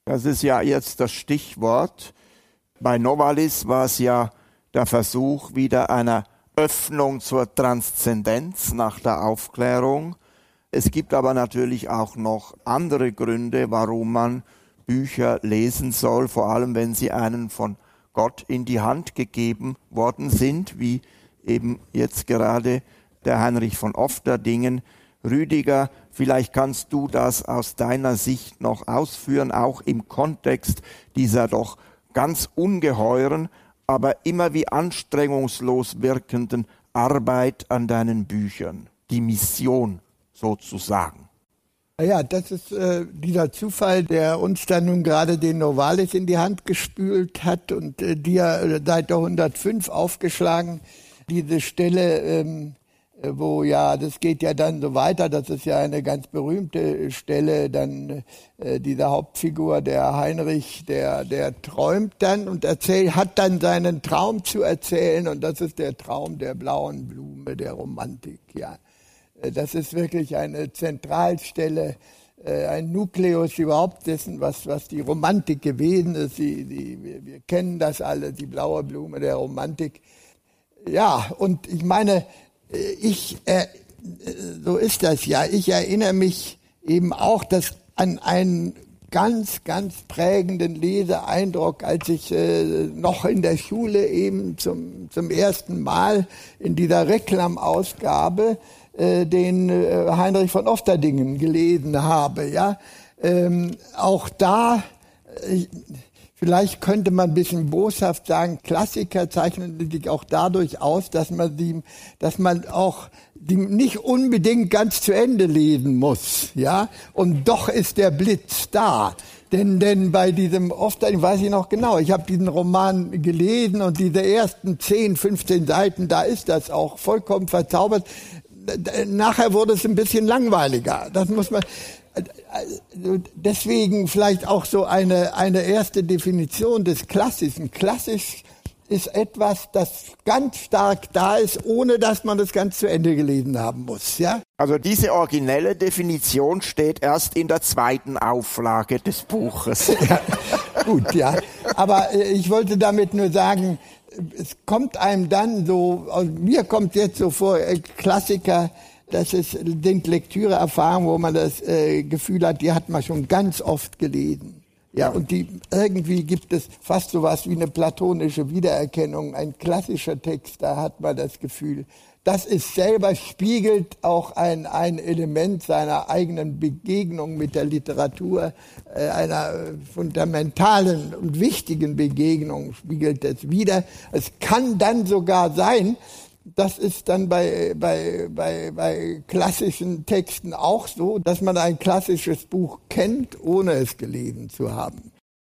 Das ist ja jetzt das Stichwort. Bei Novalis war es ja der Versuch wieder einer Öffnung zur Transzendenz nach der Aufklärung. Es gibt aber natürlich auch noch andere Gründe, warum man Bücher lesen soll, vor allem wenn sie einen von Gott in die Hand gegeben worden sind, wie eben jetzt gerade der Heinrich von Ofterdingen. Rüdiger, vielleicht kannst du das aus deiner Sicht noch ausführen, auch im Kontext dieser doch ganz ungeheuren, aber immer wie anstrengungslos wirkenden Arbeit an deinen Büchern. Die Mission sozusagen. Ja, das ist dieser Zufall, der uns dann nun gerade den Novalis in die Hand gespült hat und dir seit der 105 aufgeschlagen, diese Stelle, wo ja, das geht ja dann so weiter, das ist ja eine ganz berühmte Stelle, dann dieser Hauptfigur, der Heinrich, der träumt dann und hat dann seinen Traum zu erzählen und das ist der Traum der blauen Blume, der Romantik, ja. Das ist wirklich eine Zentralstelle, ein Nukleus überhaupt dessen, was die Romantik gewesen ist. Wir kennen das alle, die blaue Blume der Romantik. Ja, und ich meine, so ist das ja. Ich erinnere mich eben auch an einen ganz, ganz prägenden Leseeindruck, als ich noch in der Schule eben zum ersten Mal in dieser Reklamausgabe den Heinrich von Ofterdingen gelesen habe. Ja, auch da, vielleicht könnte man ein bisschen boshaft sagen, Klassiker zeichnen sich auch dadurch aus, dass man auch die nicht unbedingt ganz zu Ende lesen muss, ja. Und doch ist der Blitz da. Denn bei diesem Ofterdingen, weiß ich noch genau, ich habe diesen Roman gelesen und diese ersten 10, 15 Seiten, da ist das auch vollkommen verzaubert. Nachher wurde es ein bisschen langweiliger. Das muss man, deswegen vielleicht auch so eine erste Definition des Klassischen. Klassisch ist etwas, das ganz stark da ist, ohne dass man das ganz zu Ende gelesen haben muss, ja? Also diese originelle Definition steht erst in der zweiten Auflage des Buches. Ja, gut, ja. Aber ich wollte damit nur sagen, es kommt einem dann so, also mir kommt jetzt so vor, Klassiker, sind Lektüreerfahrungen, wo man das Gefühl hat, die hat man schon ganz oft gelesen. Ja, und irgendwie gibt es fast sowas wie eine platonische Wiedererkennung, ein klassischer Text, da hat man das Gefühl, das ist selber spiegelt auch ein Element seiner eigenen Begegnung mit der Literatur, einer fundamentalen und wichtigen Begegnung spiegelt das wider. Es kann dann sogar sein, das ist dann bei klassischen Texten auch so, dass man ein klassisches Buch kennt, ohne es gelesen zu haben.